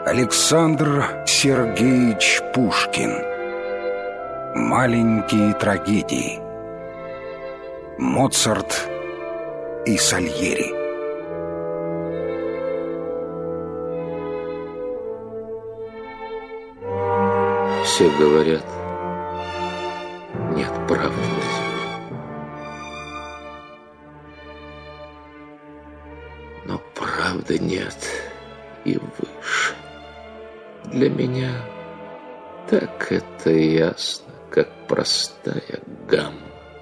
Александр Сергеевич Пушкин. Маленькие трагедии. Моцарт и Сальери. Все говорят, нет правды на земле. Но правды нет и выше. Для меня так это ясно, как простая гамма.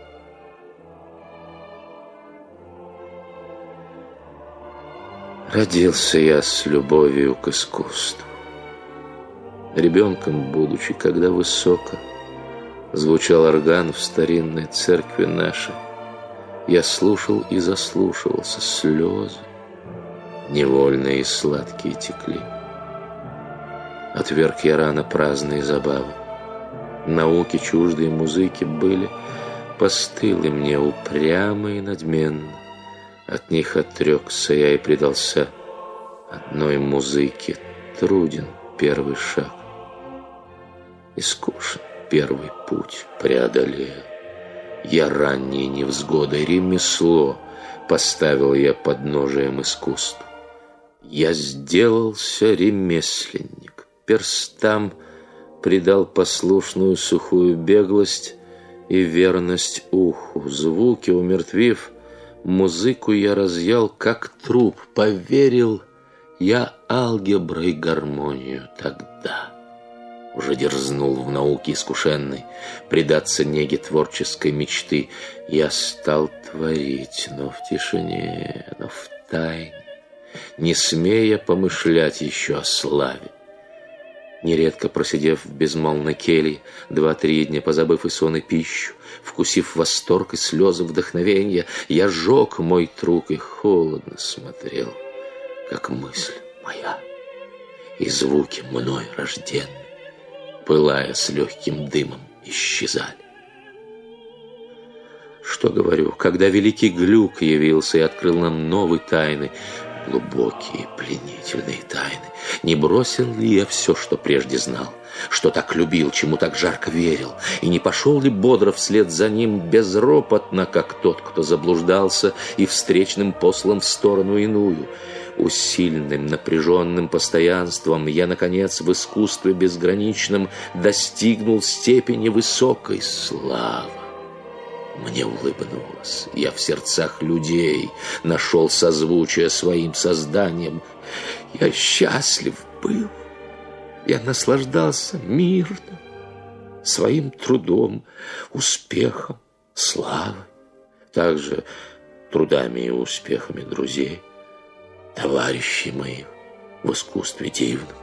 Родился я с любовью к искусству. Ребенком будучи, когда высоко звучал орган в старинной церкви нашей, я слушал и заслушивался, слезы невольные и сладкие текли. Отверг я рано праздные забавы. Науки чуждые музыки были постылы мне, упрямы и надменны. От них отрекся я и предался одной музыке. Труден первый шаг и скучен первый путь преодолея. Я ранние невзгоды, ремесло поставил я подножием искусству. Я сделался ремесленник, перстам придал послушную сухую беглость и верность уху. Звуки умертвив, музыку я разъял, как труп. Поверил я алгеброй гармонию тогда. Уже дерзнул в науке искушенной предаться неге творческой мечты. Я стал творить, но в тишине, но в тайне, не смея помышлять еще о славе. Нередко просидев в безмолвной келье 2-3 дня, позабыв и сон, и пищу, вкусив восторг и слезы вдохновенья, я жег мой труд и холодно смотрел, как мысль моя и звуки мной рожденные, пылая с легким дымом, исчезали. Что говорю, когда великий Глюк явился и открыл нам новые тайны, глубокие, пленительные тайны, не бросил ли я все, что прежде знал, что так любил, чему так жарко верил, и не пошел ли бодро вслед за ним безропотно, как тот, кто заблуждался и встречным послан в сторону иную? Усиленным, напряженным постоянством я, наконец, в искусстве безграничном достигнул степени высокой славы. Мне улыбнулось, я в сердцах людей нашел созвучие своим созданием. Я счастлив был, я наслаждался мирно своим трудом, успехом, славой, также трудами и успехами друзей, товарищей моих в искусстве дивном.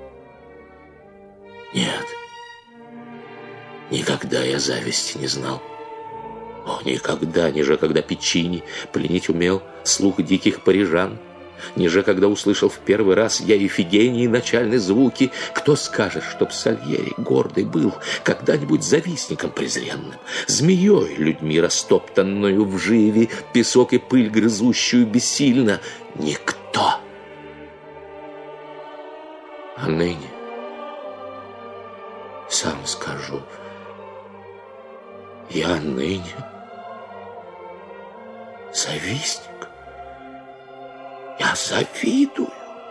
Нет, никогда я зависти не знал. О, никогда, ниже когда Пиччини пленить умел слух диких парижан, ниже когда услышал в первый раз я Ифигении начальные звуки. Кто скажет, чтоб Сальери гордый был когда-нибудь завистником презренным, змеей людьми растоптанную в живе, песок и пыль грызущую бессильно? Никто. А ныне, сам скажу, я ныне завистник. Я завидую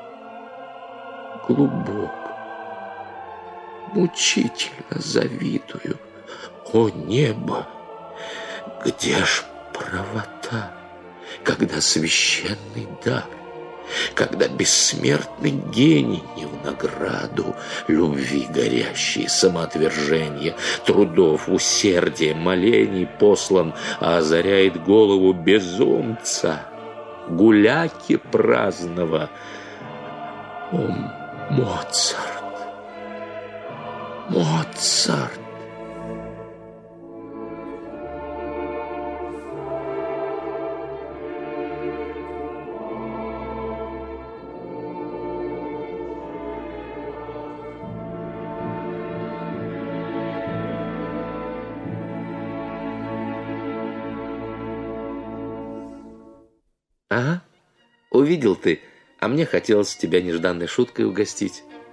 глубоко, мучительно завидую. О небо, где ж правота, когда священный дар, когда бессмертный гений не в награду любви горящей, самоотвержения, трудов, усердия, молений послан, а озаряет голову безумца, гуляки праздного. О, Моцарт! Моцарт! Ага, увидел ты, а мне хотелось тебя нежданной шуткой угостить.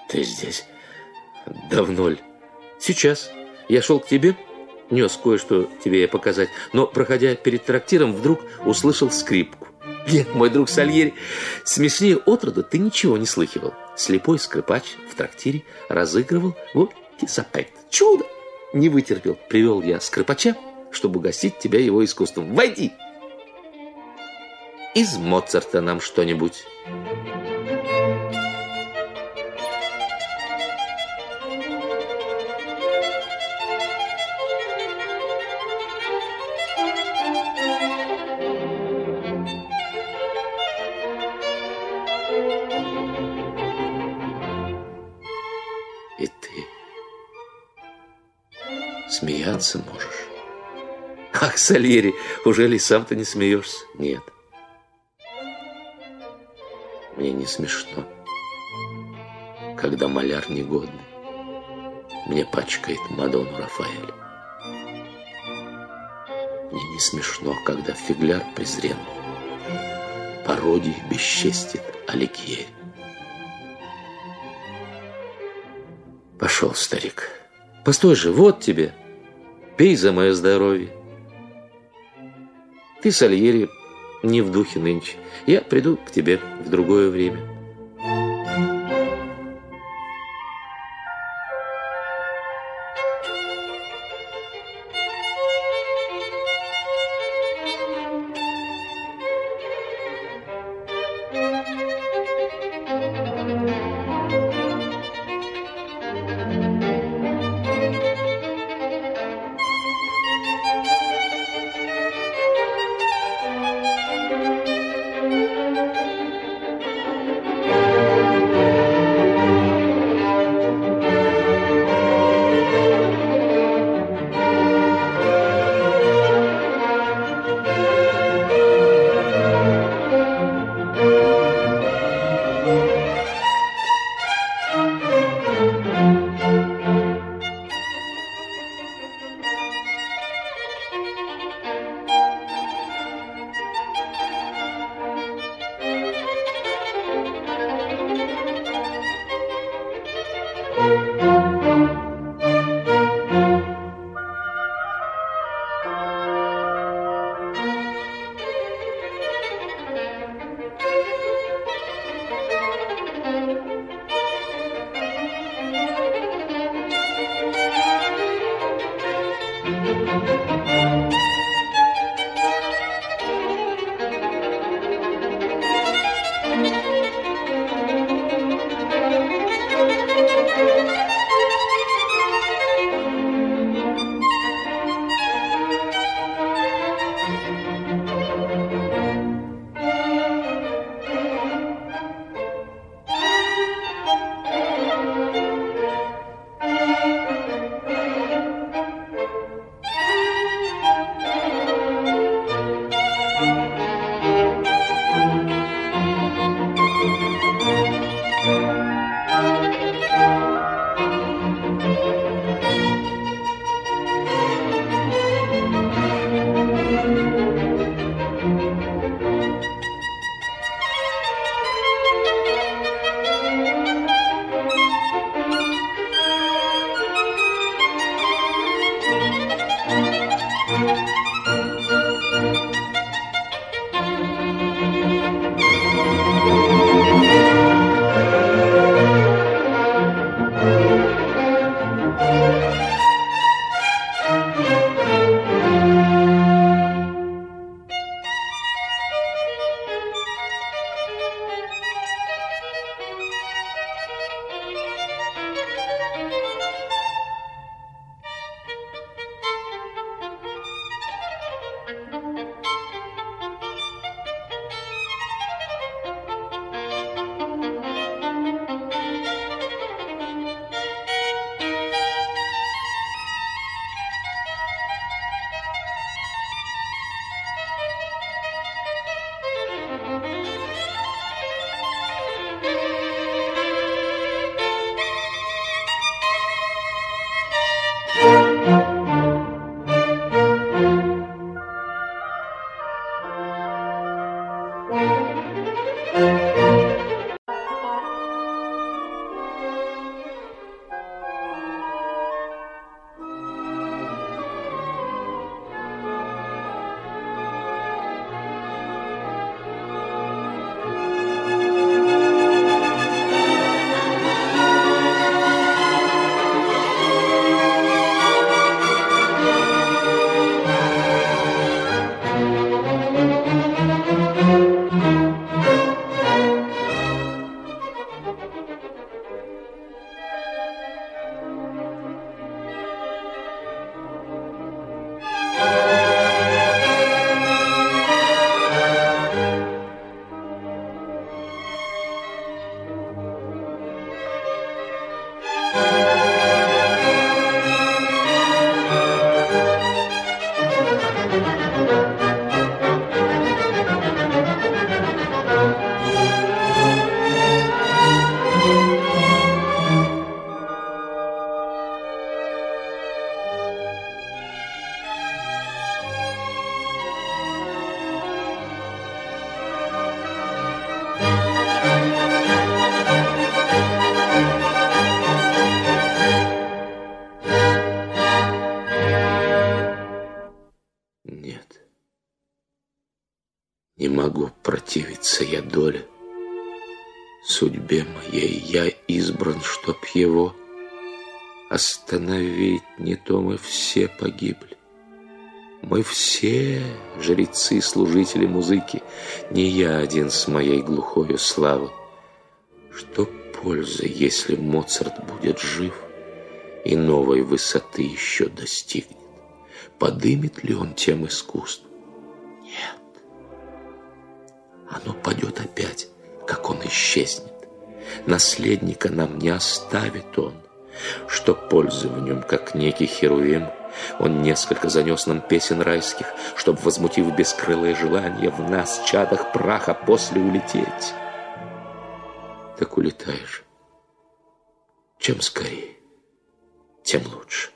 Ты здесь давно ли? Сейчас. Я шел к тебе, нес кое-что тебе показать, но, проходя перед трактиром, вдруг услышал скрипку. Нет, мой друг Сальери, смешнее отроду ты ничего не слыхивал. Слепой скрипач в трактире разыгрывал вот опять чудо. Не вытерпел, привел я скрипача, чтобы угостить тебя его искусством. Войди! Из Моцарта нам что-нибудь. И ты смеяться можешь? Ах, Сальери, уже ли сам-то не смеешься? Нет. Мне не смешно, когда маляр негодный мне пачкает Мадонну Рафаэль. Мне не смешно, когда фигляр презренный пародии бесчестит Алигьери. Пошел, старик. Постой же, вот тебе. Пей за мое здоровье. Ты, Сальери, не в духе нынче. Я приду к тебе в другое время. Судьбе моей я избран, чтоб его остановить, не то мы все погибли. Мы все жрецы, служители музыки, не я один с моей глухою славой. Что польза, если Моцарт будет жив и новой высоты еще достигнет? Подымет ли он тем искусств? Нет. Оно падет опять, как он исчезнет. Наследника нам не оставит он. Что пользы в нем, как некий херувим? Он несколько занес нам песен райских, чтоб, возмутив бескрылое желание, в нас, чадах праха, после улететь. Так улетаешь. Чем скорее, тем лучше.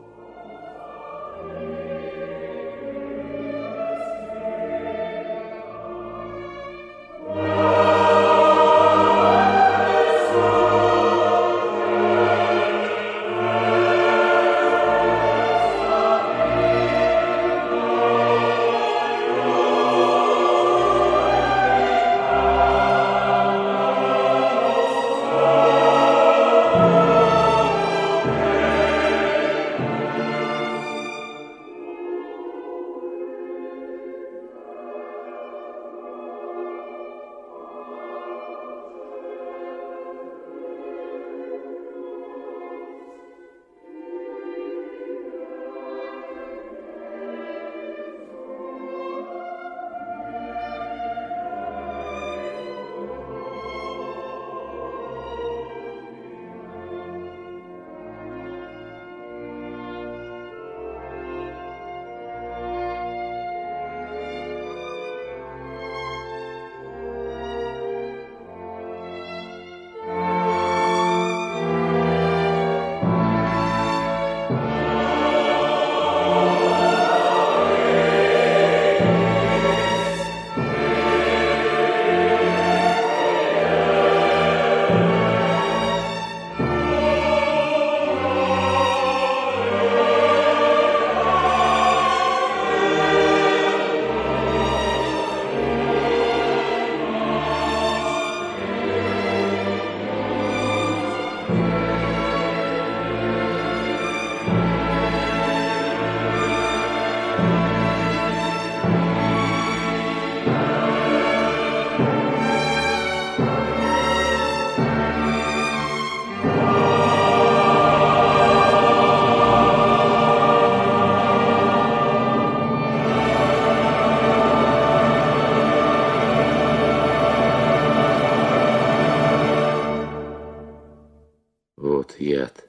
Вот яд,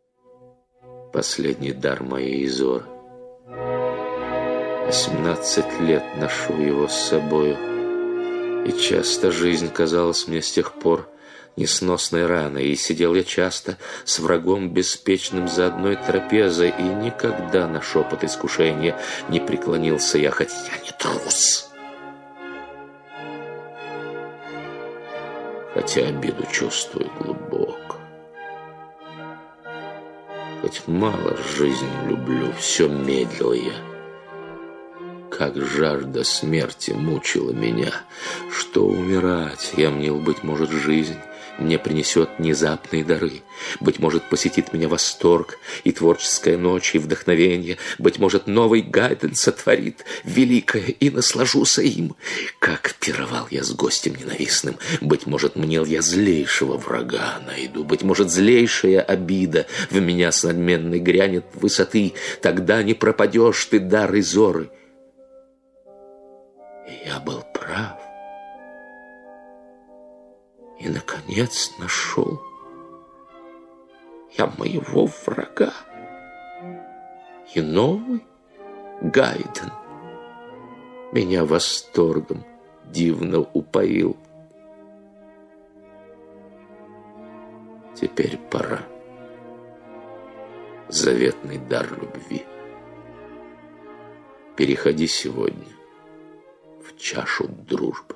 последний дар моей Изоры. 18 лет ношу его с собою, и часто жизнь казалась мне с тех пор несносной раной, и сидел я часто с врагом беспечным за одной трапезой, и никогда на шепот искушения не преклонился я, хоть я не трус. Хотя обиду чувствую глубоко. Хоть мало жизнь люблю, все медлил я. Как жажда смерти мучила меня, что умирать я мнил, быть может, жизнь мне принесет внезапные дары. Быть может, посетит меня восторг и творческая ночь, и вдохновение. Быть может, новый Гайден сотворит великое, и наслажуся им. Как пировал я с гостем ненавистным. Быть может, мнел я злейшего врага найду. Быть может, злейшая обида в меня с надменной грянет высоты. Тогда не пропадешь ты, дар Изоры. И я был прав. И, наконец, нашел я моего врага. И новый Гайден меня восторгом дивно упоил. Теперь пора. Заветный дар любви. Переходи сегодня в чашу дружбы.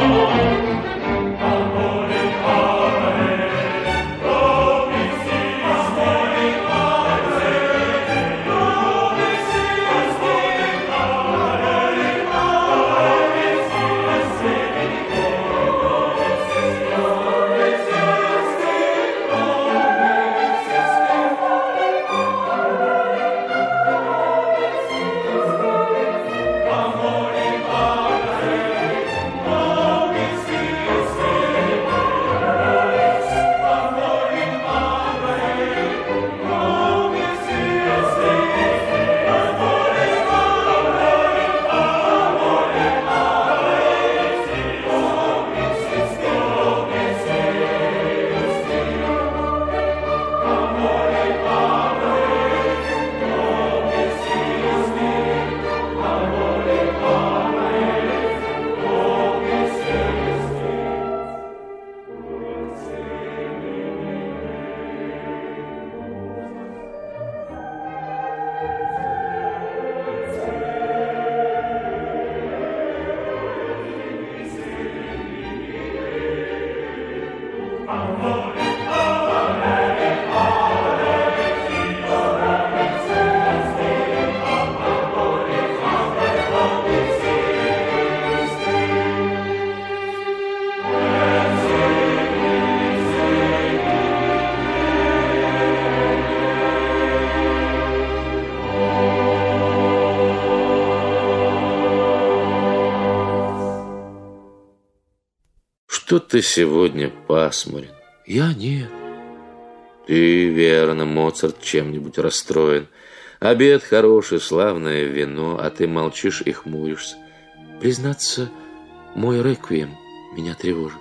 Что ты сегодня пасмурен? Я нет. Ты, верно, Моцарт, чем-нибудь расстроен. Обед хороший, славное вино, а ты молчишь и хмуришься. Признаться, мой реквием меня тревожит.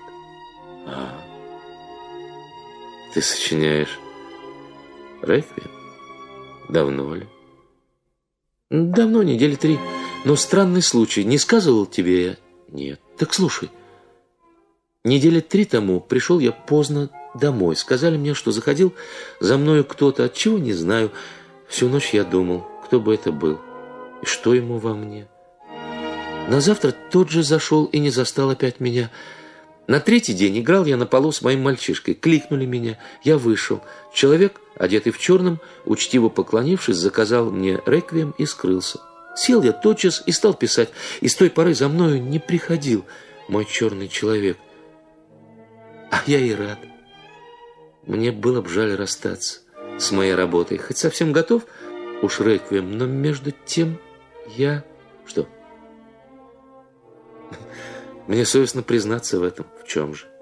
Ты сочиняешь реквием? Давно ли? Давно, недели 3. Но странный случай. Не сказывал тебе я? Нет. Так слушай. Недели 3 тому пришел я поздно домой. Сказали мне, что заходил за мною кто-то. Отчего не знаю. Всю ночь я думал, кто бы это был. И что ему во мне. На завтра тот же зашел и не застал опять меня. На 3-й день играл я на полу с моим мальчишкой. Кликнули меня. Я вышел. Человек, одетый в черном, учтиво поклонившись, заказал мне реквием и скрылся. Сел я тотчас и стал писать. И с той поры за мною не приходил мой черный человек. А я и рад. Мне было бы жаль расстаться с моей работой. Хоть совсем готов, уж реквием, но между тем я... Что? Мне совестно признаться в этом. В чем же?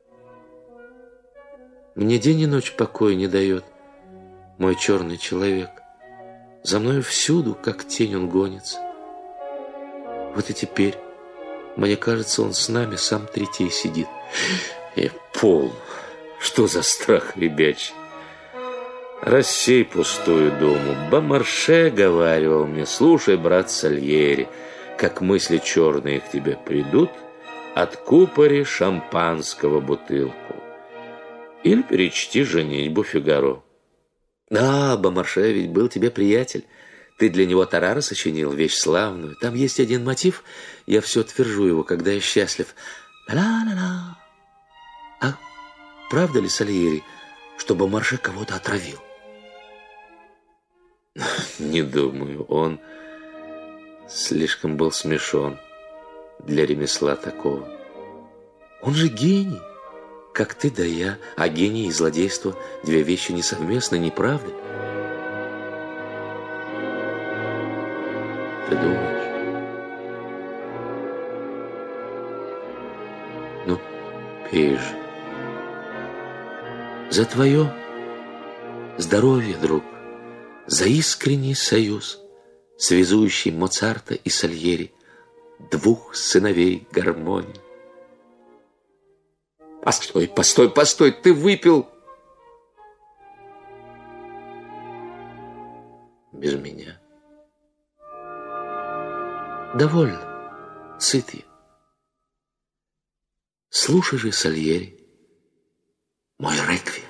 Мне день и ночь покоя не дает мой черный человек. За мною всюду, как тень, он гонится. Вот и теперь, мне кажется, он с нами сам третей сидит. И пол. Что за страх ребячий? Рассей пустую думу. Бомарше говаривал мне: слушай, брат Сальери, как мысли черные к тебе придут, откупори шампанского бутылку. Или перечти «Женитьбу Фигаро». Да, Бомарше ведь был тебе приятель. Ты для него Тарара сочинил, вещь славную. Там есть один мотив, я все твержу его, когда я счастлив. Ла-ла-ла. А правда ли, Сальери, что Бомарше кого-то отравил? Не думаю, он слишком был смешон для ремесла такого. Он же гений, как ты да я, а гений и злодейство – 2 вещи несовместны, не правда? Ты думаешь? Ну, пей же. За твое здоровье, друг, за искренний союз, связующий Моцарта и Сальери, 2 сыновей гармонии. Постой, постой, постой, ты выпил без меня. Довольно, сыт я. Слушай же, Сальери, мой реквием.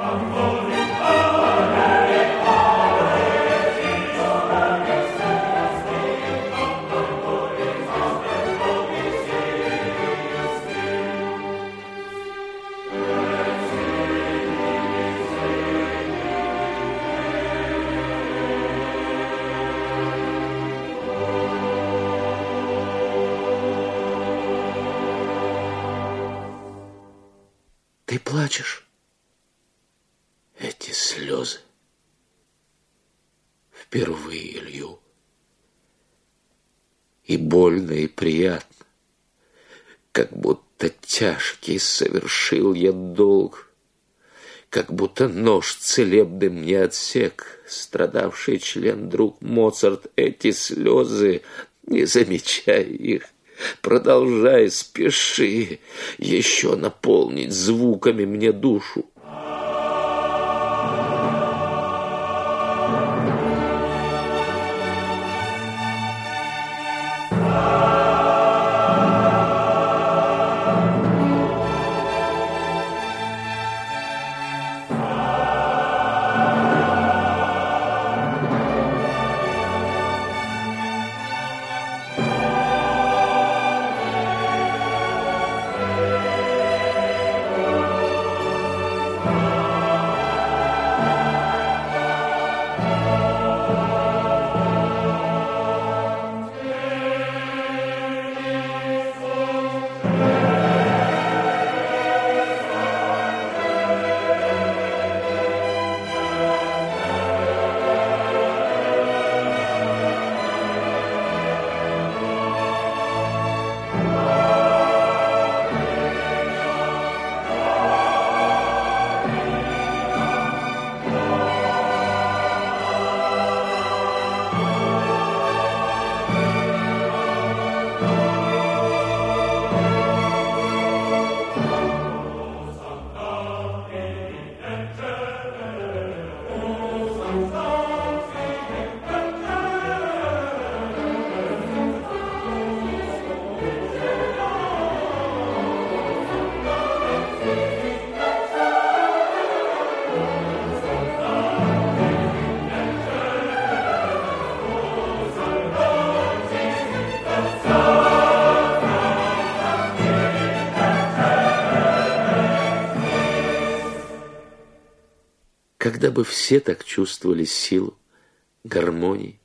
Ты плачешь? Эти слезы впервые лью. И больно, и приятно, как будто тяжкий совершил я долг, как будто нож целебный мне отсек страдавший член друг Моцарт. Эти слезы, не замечай их, продолжай, спеши еще наполнить звуками мне душу. Когда бы все так чувствовали силу гармонии.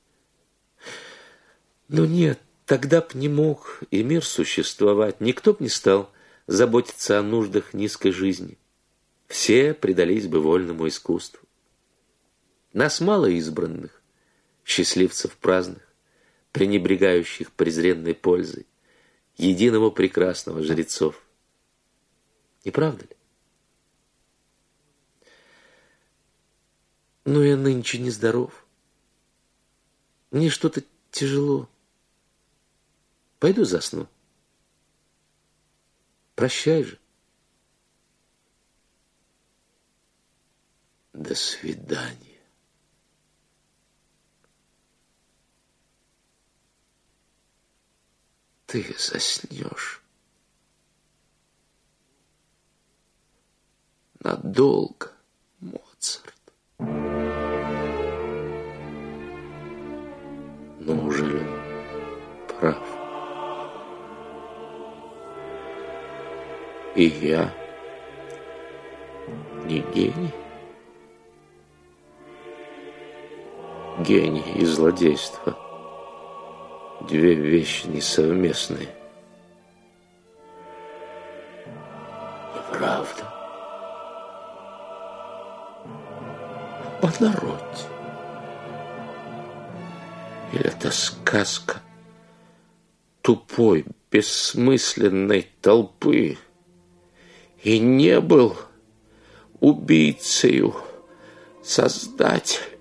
Но нет, тогда б не мог и мир существовать. Никто б не стал заботиться о нуждах низкой жизни. Все предались бы вольному искусству. Нас мало избранных, счастливцев праздных, пренебрегающих презренной пользой, единого прекрасного жрецов. Не правда ли? Но я нынче нездоров. Мне что-то тяжело. Пойду засну. Прощай же. До свидания. Ты заснешь. Надолго, Моцарт. Но неужели он прав? И я не гений? Гений и злодейство — две вещи несовместные. Неправда. По народе. Или это сказка тупой, бессмысленной толпы? И не был убийцею Создатель.